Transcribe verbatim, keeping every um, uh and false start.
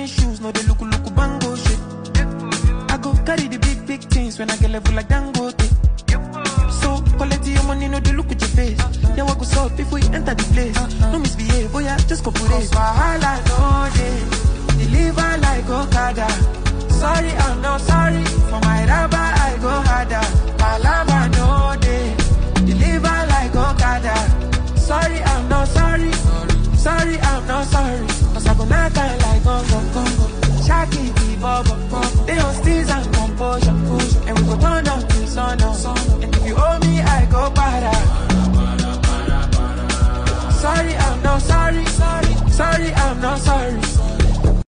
shoes, no they look look bango shit. I go carry the big big things when I get level like Dangote. So collect your money, no they look at your face. Then what go up if we enter the place? No misbehave, oh yeah, just go put it. Wahala no day, deliver like Okada. Sorry, I'm not sorry. For my rubber, I go harder. Palava no day, deliver like Okada. Sorry, I'm not sorry. Sorry, I'm not sorry. Cause I go knock out like Congo, Congo. Shaki, the bubble, bubble. They on steez and composure. And we go turn down to sun up. And if you owe me, I go para. Sorry, I'm not sorry. Sorry, sorry, I'm not sorry.